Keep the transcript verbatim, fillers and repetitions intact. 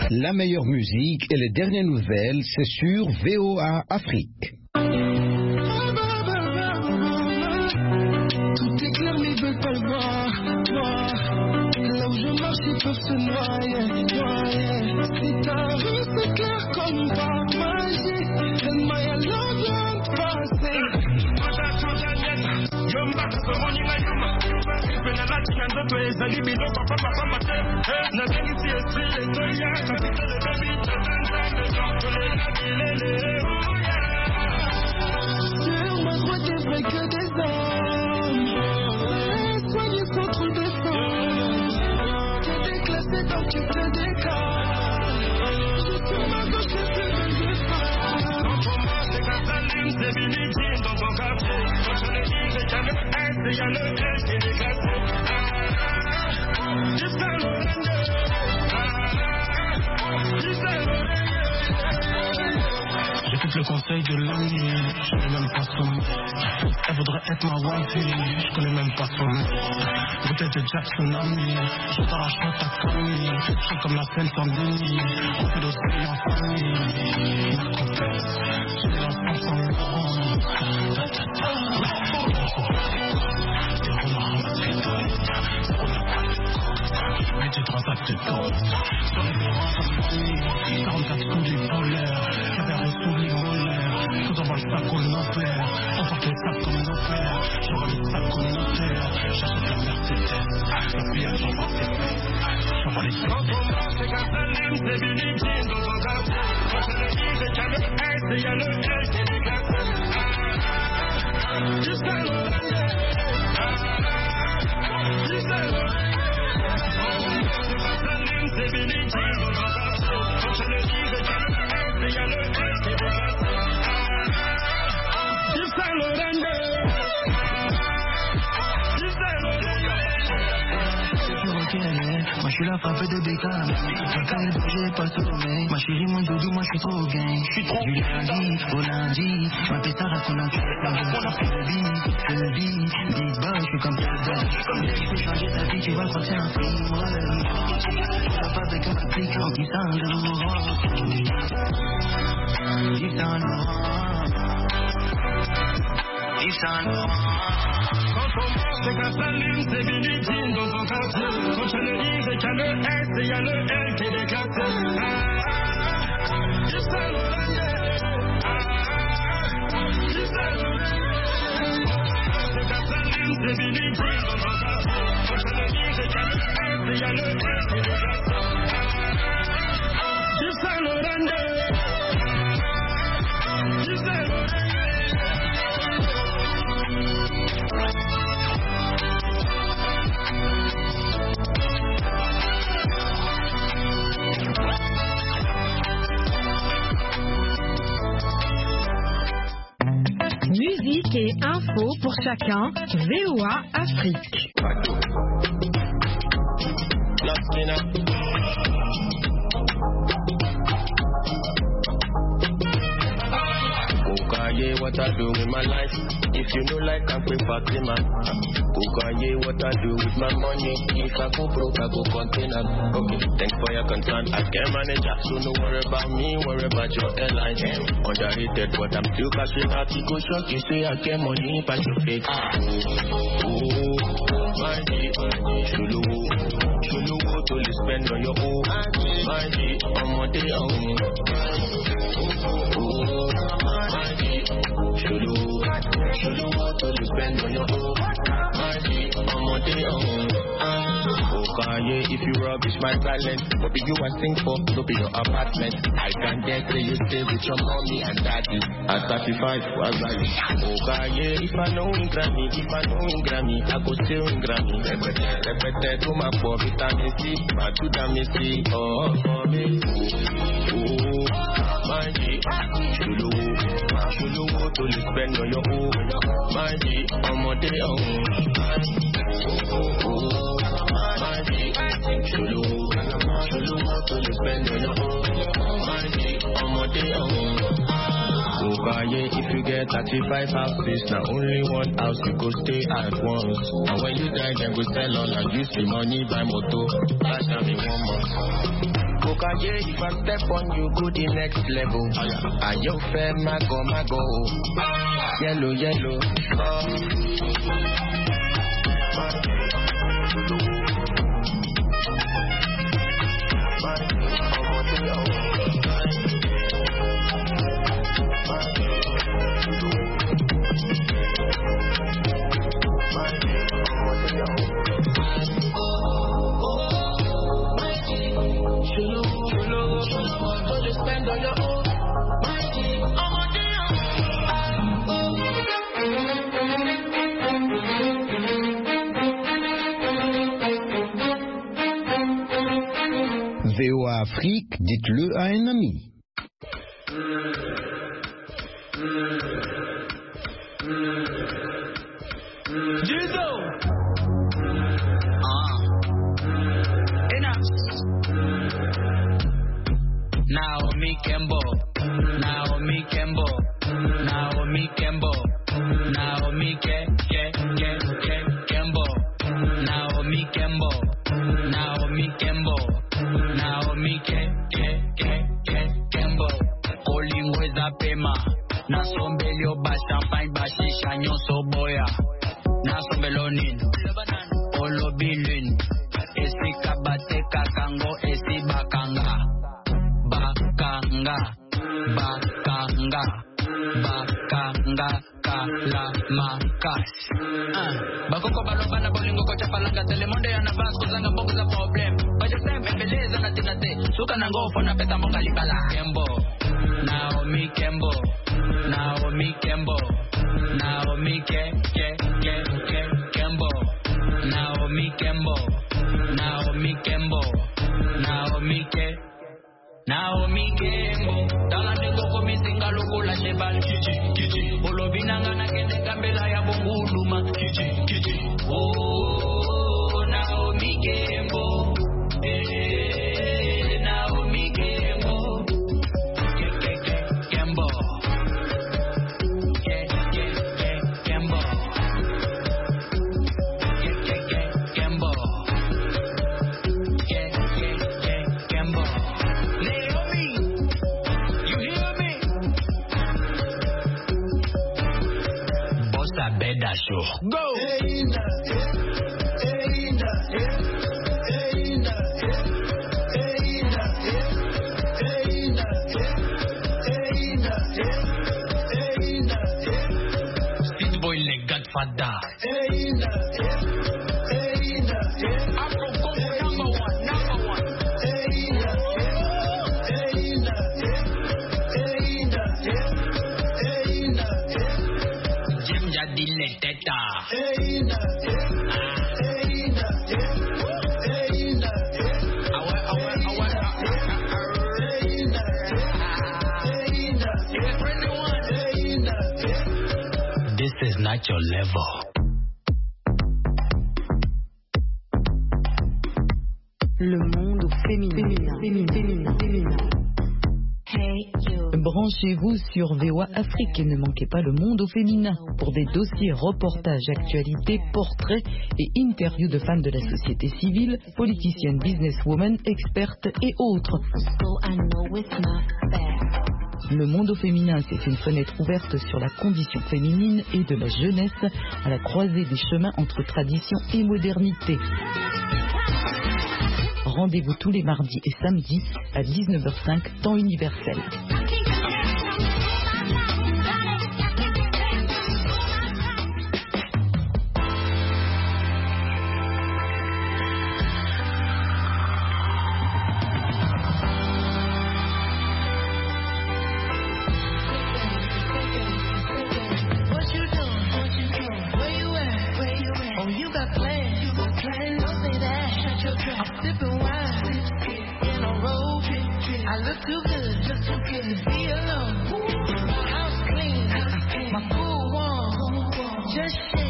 La meilleure musique et les dernières nouvelles, c'est sur V O A Afrique. Tout est clair, mais ils veulent pas le voir. Là où je marche, ils peuvent se noyer. Si ta rue, c'est clair comme par magie. And my love vient de passer. Sur ma droite, il vrai que des hommes. Soignés sans trop de sang. T'es déclassé donc tu te décales. Juste sur ma gauche, les plus belles de femmes. Quand on mange, c'est qu'à s'allume, c'est Billie Jean dans ton café. Quand je le dis, c'est qu'il y a le S et il y a le L qui est déclassé. Jusqu'à l'oreille. Jusqu'à l'oreille. J'écoute le conseil de l'ami, je n'ai même pas son nom. Elle voudrait être ma wifey, je connais même pas son nom. Bouteille de Jackson ami, je t'arrache pas ta famille. Je suis comme la scène sans déni, on fait d'océan en famille. J'ai l'enfant sans Laurent. Mais tu transactes tes comptes. Sur les terrains comme famille, quarante-quatre coups du voleur. J'avais reçu les molaires. Tout envoie le sac au notaire. On porte les sacs comme nos pères. J'envoie les sacs au notaire. J'achète la Mercedes. La fillette, j'envoie ses faits. J'envoie les faits. Quand on mange, c'est qu'à s'allume, c'est Billie Jean dans ton café. Quand je le dis, c'est qu'il y a le S et il y a le L qui est déclassé. Jusqu'à l'oreille. Jusqu'à l'oreille. C'est Billie Jean dans ton café. Quand je le dis, c'est qu'il y a le S et il y a le L qui est déclassé. Jusqu'à l'oreille. Jusqu'à l'oreille. Moi je suis la frappe de Beckham. Quand elle bouge, j'ai pas sommeil. Ma chérie, mon doudou, moi je suis trop gang. Je suis trop du lundi au lundi. Ma pétard à son entrée. Je suis le big, le big, big boy. Je suis comme ça. Je peux changer ta vie, tu vas croire c'est un film. La frappe avec un flic en Yves Saint Laurent. Yves Saint Laurent. Yves Saint Laurent. Quand on mange, c'est qu'à s'allume, c'est Billie Jean dans ton café. Quand je le dis, c'est qu'il y a le S et il y a le L qui est déclassé. Juste à l'oreille. Juste à l'oreille. C'est qu'à s'allume, c'est Billie Jean dans ton café. Quand je le dis, c'est qu'il y a le S et il y a le L qui est déclassé. Juste à l'oreille. Juste à l'oreille. Musique et info pour chacun, V O A Afrique. Kanye, what I do with my life? If you know like I'm quick for Klima. Kanye, what I do with my money? If I go broke, I go container. Okay, thanks for your concern. I can manage that, so no worry about me, worry about your airline. Underrated, but I'm still cashing out. You go shock, you say I get money, but you fake. Oh, my G, Shulu, Shulu, to spend on your own. My G, I'm on day on. Oh, my G, Shulu, Shulu, to spend on your own. My G, I'm on day on. Oh, Kanye, if you rubbish my talent, what do you want sing for? Don't be your apartment. I can dare say you stay with your mommy and daddy. At thirty-five, was I? Oh, Kanye, if I know in Grammy, if I know in Grammy, I go still in Grammy. Repete, repete, to my poor vitamin C, my to vitamin C. Oh, for me. Oh, oh, my G, Shulu, Shulu, to spend on your own. My G, I'm on day on. Oh, oh, my G, Shulu, Shulu, to spend on your own. My G, I'm on day on. Oh, Kanye, if you get thirty-five houses, now only one house you go stay at once. And when you die, then go sell all and use the money buy motor. That's me one month. Coca, yeah, if I step on you, go the next level. Are you fair, my go, my go? Yellow, yellow. V O A Afrique, dites-le à un ami. Judo. Ah. Enough. Naomi Campbell. Naomi Campbell. Naomi Campbell. Naomi Ke Ke Ke Ke Campbell. Naomi Campbell. Naomi Campbell. Naomi Ke Ke Ke Ke Campbell. Kolingweza pema. Nasombelio ba champagne ba shisha nyonso boya. Nasombelonin. Olobilin. Esi kabate kakango esi bakanga. Bakanga. Bakanga. Bakanga kala makas. Uh. Bakoko baloba na bolingo kocha palanga telemonde ya nabas kuzanga bobu za problem. Baje sembe beleza na tinate. Suka na ngofo na peta monga libala. Kembo. Naomi Kembo. Naomi Kembo. Naomi ke ke ke ke Kembo. Naomi Kembo. Naomi Kembo. Naomi ke Naomi Kembo. Talande ngoko misinga lukula shebal kichi kichi. Olobinanga na kende kambela ya bonguluma kichi kichi. Oh Naomi Kembo. Eh Naomi Kembo. Ke ke ke Kembo. Ke ke ke Kembo. Ke ke ke Kembo. Ke ke ke Kembo. Naomi, you hear me? Bossa Beda Show. Go! Steve Boy le Godfather. Afro Congo number one, number one. Jim Jadile Teta. Awa, awa, awa, this is not your level. Le monde féminin. Féminin. Féminin. Féminin. Hey, you. Branchez-vous sur V O A Afrique et ne manquez pas le monde au féminin pour des dossiers, reportages, actualités, portraits et interviews de femmes de la société civile, politiciennes, businesswomen, expertes et autres. So I know it's not fair. Le monde au féminin, c'est une fenêtre ouverte sur la condition féminine et de la jeunesse à la croisée des chemins entre tradition et modernité. Rendez-vous tous les mardis et samedis à dix-neuf heures cinq, temps universel. I look too good, just too good to be alone. My house clean, my pool warm, just